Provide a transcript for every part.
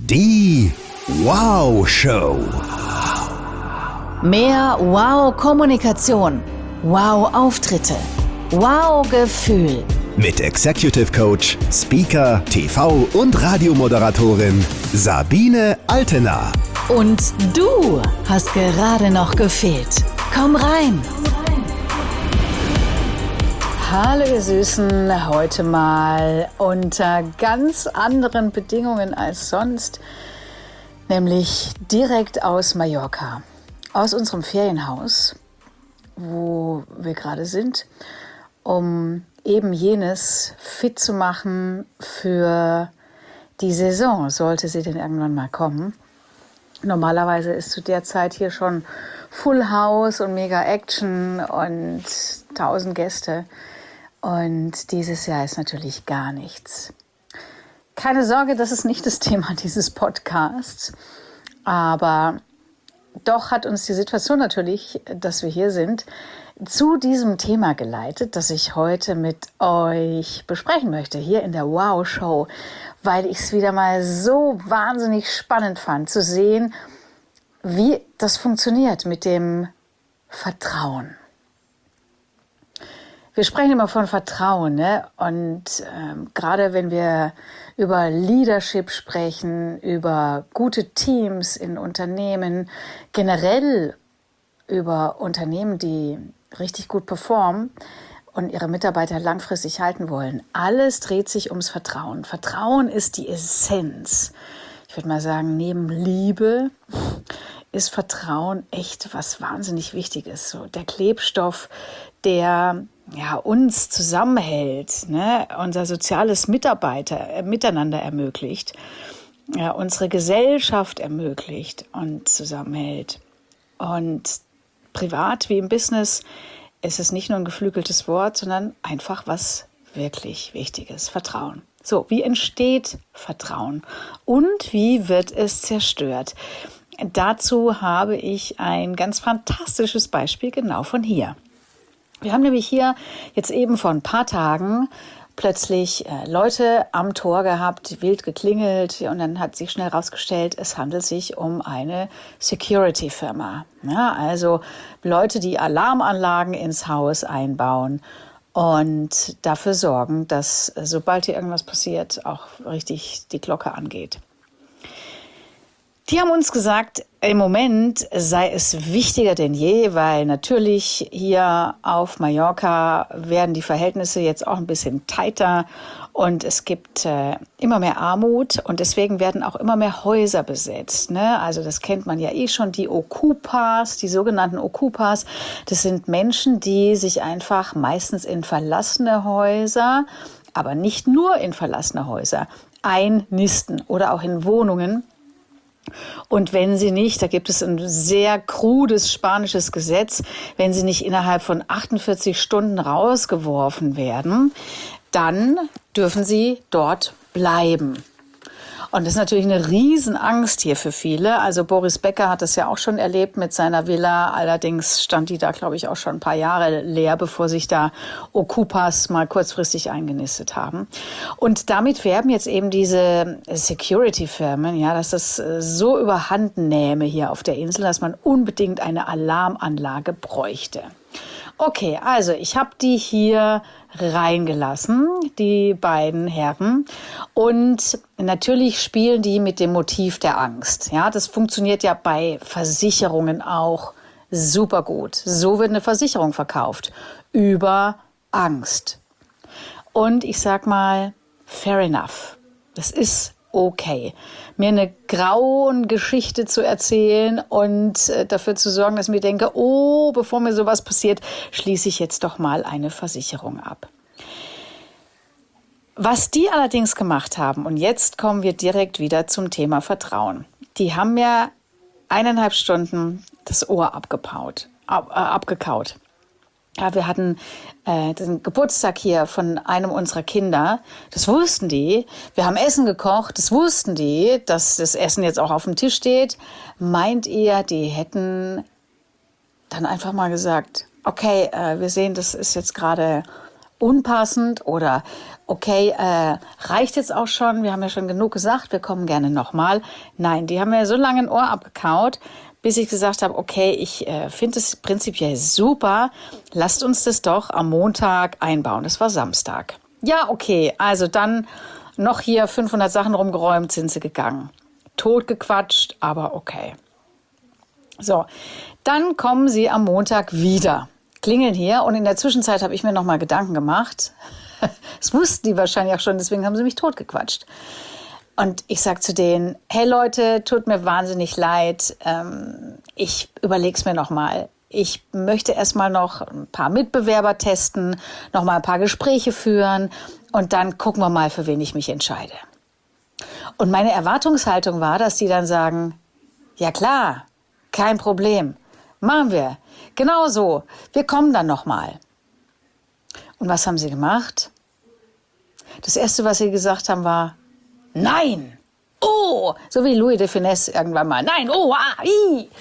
Die Wow-Show. Mehr Wow-Kommunikation, Wow-Auftritte, Wow-Gefühl. Mit Executive Coach, Speaker, TV- und Radiomoderatorin Sabine Altena. Und du hast gerade noch gefehlt. Komm rein. Hallo ihr Süßen, heute mal unter ganz anderen Bedingungen als sonst, nämlich direkt aus Mallorca, aus unserem Ferienhaus, wo wir gerade sind, um eben jenes fit zu machen für die Saison, sollte sie denn irgendwann mal kommen. Normalerweise ist zu der Zeit hier schon Full House und mega Action und 1000 Gäste. Und dieses Jahr ist natürlich gar nichts. Keine Sorge, das ist nicht das Thema dieses Podcasts. Aber doch hat uns die Situation natürlich, dass wir hier sind, zu diesem Thema geleitet, das ich heute mit euch besprechen möchte, hier in der Wow-Show, weil ich es wieder mal so wahnsinnig spannend fand, zu sehen, wie das funktioniert mit dem Vertrauen. Wir sprechen immer von Vertrauen, ne? Und gerade wenn wir über Leadership sprechen, über gute Teams in Unternehmen, generell über Unternehmen, die richtig gut performen und ihre Mitarbeiter langfristig halten wollen. Alles dreht sich ums Vertrauen. Vertrauen ist die Essenz. Ich würde mal sagen, neben Liebe ist Vertrauen echt was wahnsinnig Wichtiges. So der Klebstoff, der uns zusammenhält, ne? Unser soziales Miteinander ermöglicht, unsere Gesellschaft ermöglicht und zusammenhält. Und privat wie im Business ist es nicht nur ein geflügeltes Wort, sondern einfach was wirklich Wichtiges, Vertrauen. So, wie entsteht Vertrauen und wie wird es zerstört? Dazu habe ich ein ganz fantastisches Beispiel genau von hier. Wir haben nämlich hier jetzt eben vor ein paar Tagen plötzlich Leute am Tor gehabt, wild geklingelt, und dann hat sich schnell rausgestellt, es handelt sich um eine Security-Firma. Ja, also Leute, die Alarmanlagen ins Haus einbauen und dafür sorgen, dass sobald hier irgendwas passiert, auch richtig die Glocke angeht. Die haben uns gesagt, im Moment sei es wichtiger denn je, weil natürlich hier auf Mallorca werden die Verhältnisse jetzt auch ein bisschen tighter und es gibt immer mehr Armut und deswegen werden auch immer mehr Häuser besetzt, ne? Also das kennt man ja schon, die Okupas, die sogenannten Okupas. Das sind Menschen, die sich einfach meistens in verlassene Häuser, aber nicht nur in verlassene Häuser, einnisten oder auch in Wohnungen. Und wenn sie nicht, da gibt es ein sehr krudes spanisches Gesetz, wenn sie nicht innerhalb von 48 Stunden rausgeworfen werden, dann dürfen sie dort bleiben. Und das ist natürlich eine Riesenangst hier für viele. Also Boris Becker hat das ja auch schon erlebt mit seiner Villa. Allerdings stand die da, glaube ich, auch schon ein paar Jahre leer, bevor sich da Okupas mal kurzfristig eingenistet haben. Und damit werben jetzt eben diese Security-Firmen, ja, dass das so überhand nähme hier auf der Insel, dass man unbedingt eine Alarmanlage bräuchte. Okay, also ich habe die hier reingelassen, die beiden Herren. Und natürlich spielen die mit dem Motiv der Angst. Ja, das funktioniert ja bei Versicherungen auch super gut. So wird eine Versicherung verkauft. Über Angst. Und ich sag mal, fair enough. Das ist okay, mir eine grauen Geschichte zu erzählen und dafür zu sorgen, dass ich mir denke, bevor mir sowas passiert, schließe ich jetzt doch mal eine Versicherung ab. Was die allerdings gemacht haben, und jetzt kommen wir direkt wieder zum Thema Vertrauen. Die haben mir 1,5 Stunden das Ohr abgekaut. Ja, wir hatten den Geburtstag hier von einem unserer Kinder. Das wussten die. Wir haben Essen gekocht. Das wussten die, dass das Essen jetzt auch auf dem Tisch steht. Meint ihr, die hätten dann einfach mal gesagt, okay, wir sehen, das ist jetzt gerade unpassend oder okay, reicht jetzt auch schon, wir haben ja schon genug gesagt, wir kommen gerne nochmal. Nein, die haben mir so lange ein Ohr abgekaut, bis ich gesagt habe, okay, ich finde es prinzipiell super, lasst uns das doch am Montag einbauen. Das war Samstag. Ja, okay, also dann noch hier 500 Sachen rumgeräumt, sind sie gegangen. Totgequatscht, aber okay. So, dann kommen sie am Montag wieder, klingeln hier und in der Zwischenzeit habe ich mir nochmal Gedanken gemacht. Das wussten die wahrscheinlich auch schon, deswegen haben sie mich totgequatscht. Und ich sage zu denen, hey Leute, tut mir wahnsinnig leid, ich überlege es mir nochmal. Ich möchte erstmal noch ein paar Mitbewerber testen, nochmal ein paar Gespräche führen und dann gucken wir mal, für wen ich mich entscheide. Und meine Erwartungshaltung war, dass die dann sagen, ja klar, kein Problem, machen wir, genau so, wir kommen dann nochmal. Und was haben sie gemacht? Das Erste, was sie gesagt haben, war, nein, oh, so wie Louis de Funès irgendwann mal, nein, oh, ah, i.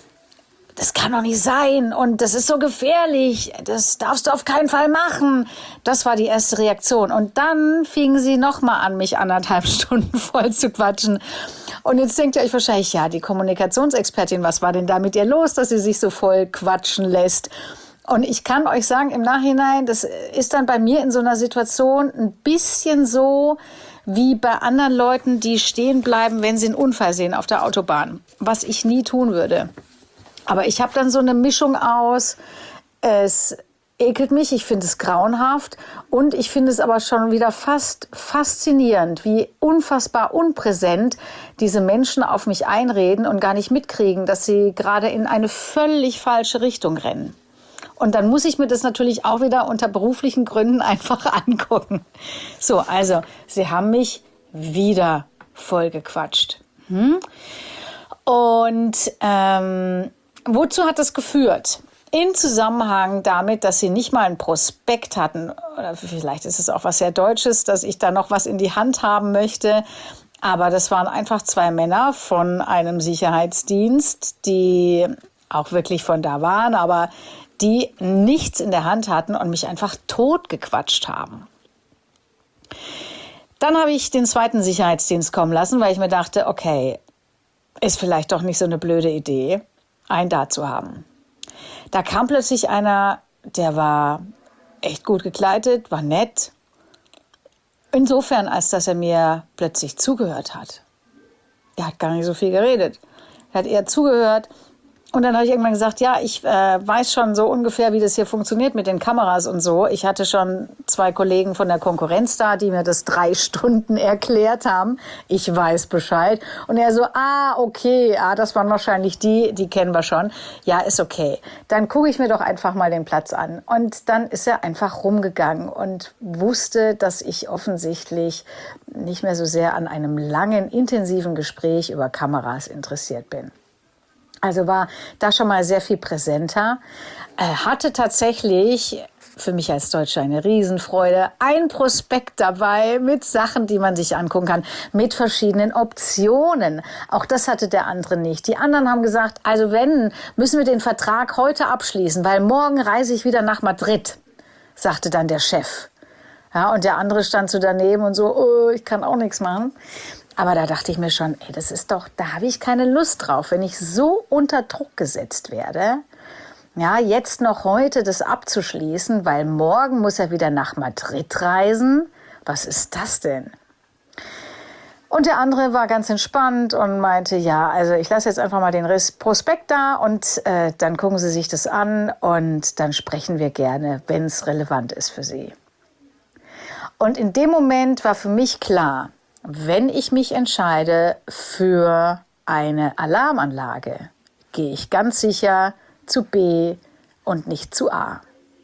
Das kann doch nicht sein und das ist so gefährlich, das darfst du auf keinen Fall machen. Das war die erste Reaktion. Und dann fingen sie nochmal an, mich 1,5 Stunden voll zu quatschen. Und jetzt denkt ihr euch wahrscheinlich, ja, die Kommunikationsexpertin, was war denn da mit ihr los, dass sie sich so voll quatschen lässt? Und ich kann euch sagen, im Nachhinein, das ist dann bei mir in so einer Situation ein bisschen so wie bei anderen Leuten, die stehen bleiben, wenn sie einen Unfall sehen auf der Autobahn, was ich nie tun würde. Aber ich habe dann so eine Mischung aus, es ekelt mich, ich finde es grauenhaft und ich finde es aber schon wieder fast faszinierend, wie unfassbar unpräsent diese Menschen auf mich einreden und gar nicht mitkriegen, dass sie gerade in eine völlig falsche Richtung rennen. Und dann muss ich mir das natürlich auch wieder unter beruflichen Gründen einfach angucken. So, also, sie haben mich wieder vollgequatscht. Und wozu hat das geführt? In Zusammenhang damit, dass sie nicht mal einen Prospekt hatten, oder vielleicht ist es auch was sehr Deutsches, dass ich da noch was in die Hand haben möchte, aber das waren einfach 2 Männer von einem Sicherheitsdienst, die auch wirklich von da waren, aber die nichts in der Hand hatten und mich einfach totgequatscht haben. Dann habe ich den 2. Sicherheitsdienst kommen lassen, weil ich mir dachte, okay, ist vielleicht doch nicht so eine blöde Idee, einen da zu haben. Da kam plötzlich einer, der war echt gut gekleidet, war nett. Insofern, als dass er mir plötzlich zugehört hat. Er hat gar nicht so viel geredet. Er hat eher zugehört. Und dann habe ich irgendwann gesagt, ja, ich weiß schon so ungefähr, wie das hier funktioniert mit den Kameras und so. Ich hatte schon 2 Kollegen von der Konkurrenz da, die mir das 3 Stunden erklärt haben. Ich weiß Bescheid. Und er so, okay, das waren wahrscheinlich die kennen wir schon. Ja, ist okay. Dann gucke ich mir doch einfach mal den Platz an. Und dann ist er einfach rumgegangen und wusste, dass ich offensichtlich nicht mehr so sehr an einem langen, intensiven Gespräch über Kameras interessiert bin. Also war da schon mal sehr viel präsenter. Hatte tatsächlich für mich als Deutscher eine Riesenfreude. Ein Prospekt dabei mit Sachen, die man sich angucken kann, mit verschiedenen Optionen. Auch das hatte der andere nicht. Die anderen haben gesagt, also wenn, müssen wir den Vertrag heute abschließen, weil morgen reise ich wieder nach Madrid, sagte dann der Chef. Ja, und der andere stand so daneben und so, ich kann auch nichts machen. Aber da dachte ich mir schon, das ist doch, da habe ich keine Lust drauf, wenn ich so unter Druck gesetzt werde. Ja, jetzt noch heute das abzuschließen, weil morgen muss er wieder nach Madrid reisen. Was ist das denn? Und der andere war ganz entspannt und meinte, ja, also ich lasse jetzt einfach mal den Prospekt da und dann gucken Sie sich das an und dann sprechen wir gerne, wenn es relevant ist für Sie. Und in dem Moment war für mich klar, wenn ich mich entscheide für eine Alarmanlage, gehe ich ganz sicher zu B und nicht zu A.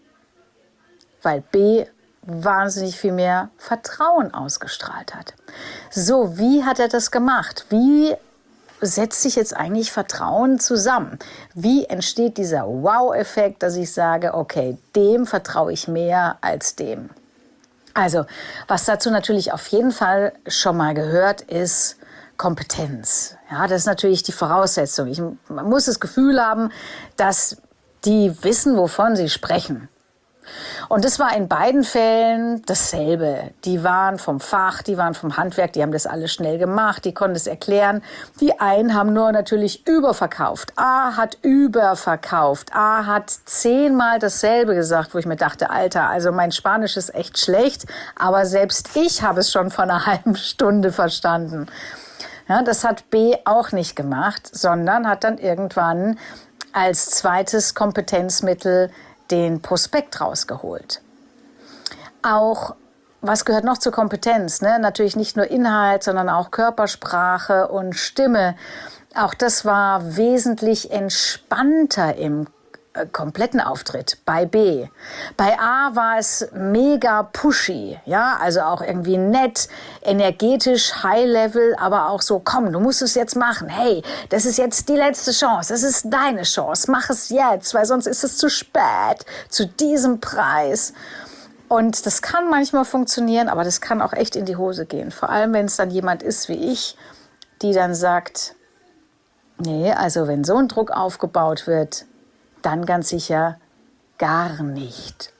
Weil B wahnsinnig viel mehr Vertrauen ausgestrahlt hat. So, wie hat er das gemacht? Wie setzt sich jetzt eigentlich Vertrauen zusammen? Wie entsteht dieser Wow-Effekt, dass ich sage, okay, dem vertraue ich mehr als dem? Also, was dazu natürlich auf jeden Fall schon mal gehört, ist Kompetenz. Ja, das ist natürlich die Voraussetzung. Man muss das Gefühl haben, dass die wissen, wovon sie sprechen. Und das war in beiden Fällen dasselbe. Die waren vom Fach, die waren vom Handwerk, die haben das alles schnell gemacht, die konnten es erklären. Die einen haben nur natürlich überverkauft. A hat überverkauft. A hat 10-mal dasselbe gesagt, wo ich mir dachte, Alter, also mein Spanisch ist echt schlecht, aber selbst ich habe es schon vor einer halben Stunde verstanden. Ja, das hat B auch nicht gemacht, sondern hat dann irgendwann als zweites Kompetenzmittel den Prospekt rausgeholt. Auch, was gehört noch zur Kompetenz? Ne? Natürlich nicht nur Inhalt, sondern auch Körpersprache und Stimme. Auch das war wesentlich entspannter im kompletten Auftritt bei B. Bei A war es mega pushy, ja, also auch irgendwie nett, energetisch, High-Level, aber auch so, komm, du musst es jetzt machen, hey, das ist jetzt die letzte Chance, das ist deine Chance, mach es jetzt, weil sonst ist es zu spät, zu diesem Preis. Und das kann manchmal funktionieren, aber das kann auch echt in die Hose gehen, vor allem, wenn es dann jemand ist wie ich, die dann sagt, nee, also wenn so ein Druck aufgebaut wird, dann ganz sicher gar nicht.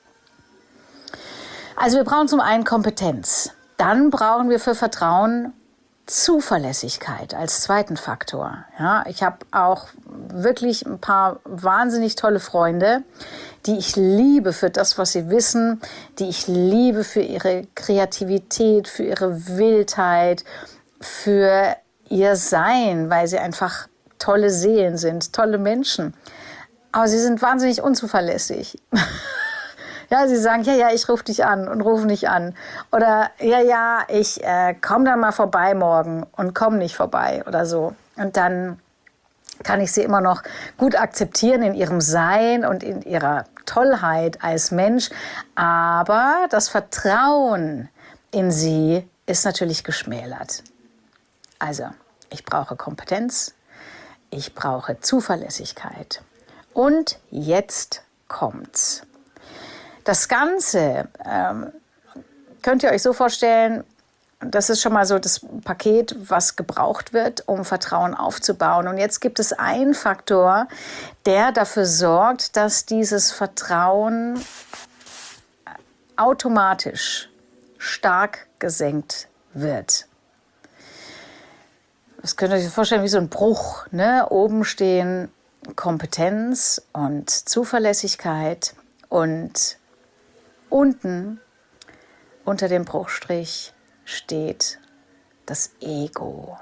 Also wir brauchen zum einen Kompetenz. Dann brauchen wir für Vertrauen Zuverlässigkeit als zweiten Faktor. Ja, ich habe auch wirklich ein paar wahnsinnig tolle Freunde, die ich liebe für das, was sie wissen, die ich liebe für ihre Kreativität, für ihre Wildheit, für ihr Sein, weil sie einfach tolle Seelen sind, tolle Menschen. Aber sie sind wahnsinnig unzuverlässig. Ja, sie sagen, ja, ich rufe dich an und rufe nicht an. Oder ja, ich komme dann mal vorbei morgen und komme nicht vorbei oder so. Und dann kann ich sie immer noch gut akzeptieren in ihrem Sein und in ihrer Tollheit als Mensch. Aber das Vertrauen in sie ist natürlich geschmälert. Also, ich brauche Kompetenz, ich brauche Zuverlässigkeit. Und jetzt kommt's. Das Ganze könnt ihr euch so vorstellen, das ist schon mal so das Paket, was gebraucht wird, um Vertrauen aufzubauen. Und jetzt gibt es einen Faktor, der dafür sorgt, dass dieses Vertrauen automatisch stark gesenkt wird. Das könnt ihr euch vorstellen wie so ein Bruch, ne? Oben stehen Kompetenz und Zuverlässigkeit und unten unter dem Bruchstrich steht das Ego.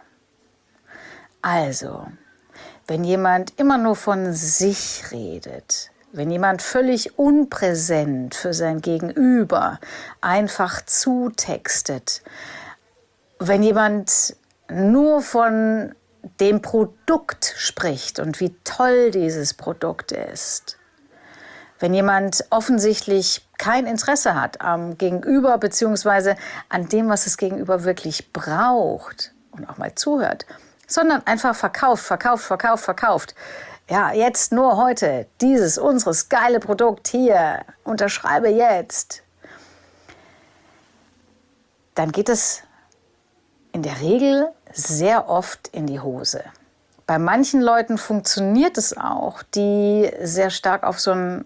Also, wenn jemand immer nur von sich redet, wenn jemand völlig unpräsent für sein Gegenüber einfach zutextet, wenn jemand nur von dem Produkt spricht und wie toll dieses Produkt ist. Wenn jemand offensichtlich kein Interesse hat am Gegenüber bzw. an dem, was das Gegenüber wirklich braucht und auch mal zuhört, sondern einfach verkauft. Ja, jetzt nur heute unseres geile Produkt hier, unterschreibe jetzt. Dann geht es in der Regel sehr oft in die Hose. Bei manchen Leuten funktioniert es auch, die sehr stark auf so ein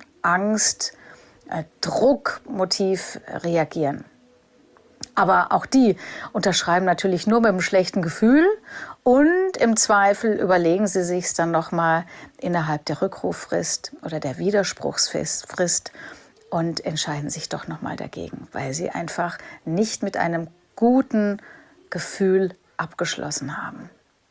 Angst-Druck-Motiv reagieren. Aber auch die unterschreiben natürlich nur mit einem schlechten Gefühl und im Zweifel überlegen sie sich es dann nochmal innerhalb der Rückruffrist oder der Widerspruchsfrist und entscheiden sich doch nochmal dagegen, weil sie einfach nicht mit einem guten Gefühl abgeschlossen haben.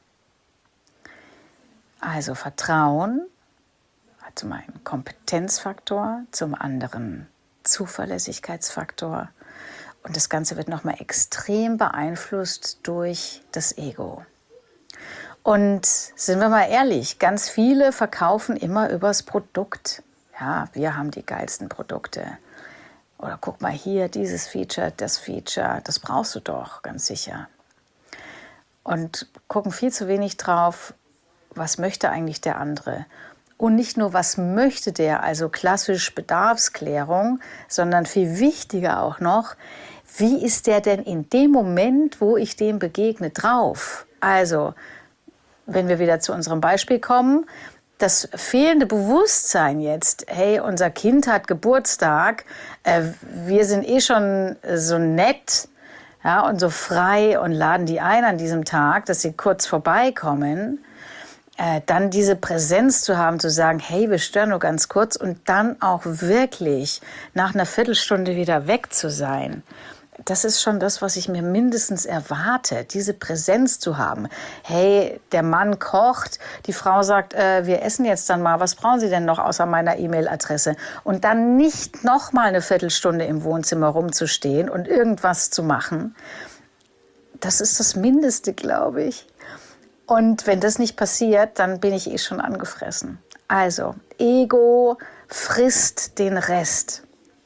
Also Vertrauen hat zum einen Kompetenzfaktor, zum anderen Zuverlässigkeitsfaktor und das Ganze wird nochmal extrem beeinflusst durch das Ego. Und sind wir mal ehrlich, ganz viele verkaufen immer übers Produkt. Ja, wir haben die geilsten Produkte. Oder guck mal hier, dieses Feature, das brauchst du doch, ganz sicher. Und gucken viel zu wenig drauf, was möchte eigentlich der andere. Und nicht nur, was möchte der, also klassisch Bedarfsklärung, sondern viel wichtiger auch noch, wie ist der denn in dem Moment, wo ich dem begegne, drauf? Also, wenn wir wieder zu unserem Beispiel kommen, das fehlende Bewusstsein jetzt, hey, unser Kind hat Geburtstag, wir sind schon so nett, ja, und so frei und laden die ein an diesem Tag, dass sie kurz vorbeikommen, dann diese Präsenz zu haben, zu sagen, hey, wir stören nur ganz kurz und dann auch wirklich nach einer Viertelstunde wieder weg zu sein. Das ist schon das, was ich mir mindestens erwarte, diese Präsenz zu haben. Hey, der Mann kocht, die Frau sagt, wir essen jetzt dann mal, was brauchen Sie denn noch außer meiner E-Mail-Adresse? Und dann nicht noch mal eine Viertelstunde im Wohnzimmer rumzustehen und irgendwas zu machen. Das ist das Mindeste, glaube ich. Und wenn das nicht passiert, dann bin ich schon angefressen. Also, Ego frisst den Rest.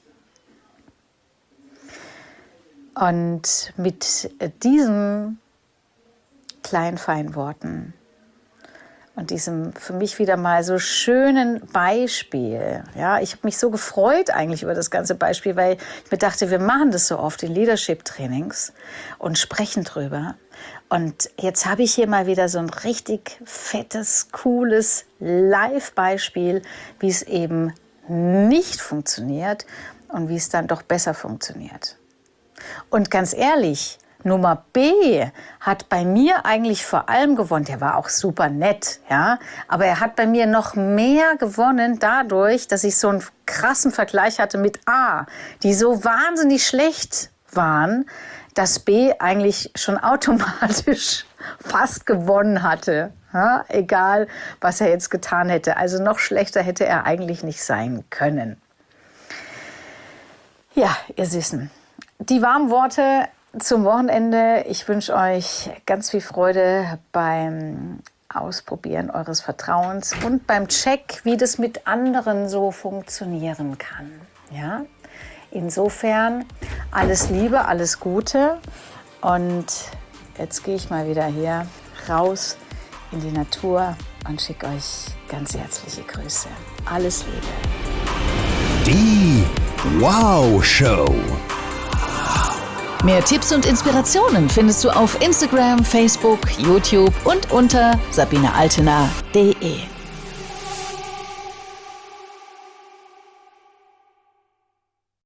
Und mit diesen kleinen Feinworten und diesem für mich wieder mal so schönen Beispiel, ja, ich habe mich so gefreut eigentlich über das ganze Beispiel, weil ich mir dachte, wir machen das so oft in Leadership-Trainings und sprechen drüber. Und jetzt habe ich hier mal wieder so ein richtig fettes, cooles Live-Beispiel, wie es eben nicht funktioniert und wie es dann doch besser funktioniert. Und ganz ehrlich, Nummer B hat bei mir eigentlich vor allem gewonnen. Der war auch super nett, ja, aber er hat bei mir noch mehr gewonnen dadurch, dass ich so einen krassen Vergleich hatte mit A, die so wahnsinnig schlecht waren, dass B eigentlich schon automatisch fast gewonnen hatte. Ja, egal, was er jetzt getan hätte. Also noch schlechter hätte er eigentlich nicht sein können. Ja, ihr Süßen. Die warmen Worte zum Wochenende. Ich wünsche euch ganz viel Freude beim Ausprobieren eures Vertrauens und beim Check, wie das mit anderen so funktionieren kann. Ja? Insofern alles Liebe, alles Gute. Und jetzt gehe ich mal wieder hier raus in die Natur und schicke euch ganz herzliche Grüße. Alles Liebe. Die Wow Show. Mehr Tipps und Inspirationen findest du auf Instagram, Facebook, YouTube und unter sabinealtener.de.